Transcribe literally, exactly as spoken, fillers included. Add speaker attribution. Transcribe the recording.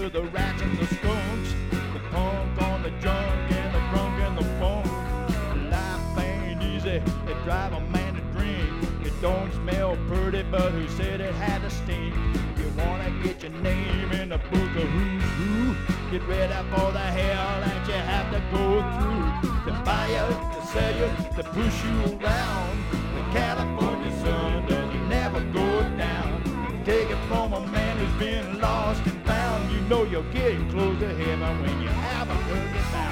Speaker 1: to the rats and the skunks, the punk on the junk and the drunk and the funk. Life ain't easy, it drive a man to drink. It don't smell pretty, but who said it had a stink? You wanna get your name in the book of who's who? Get ready for the hell that you have to go through. To buy you, to sell you, to push you around. The California sun doesn't never go down. Take it from a man who's been lost and found. You know you're getting close to heaven when you have a turkey bound.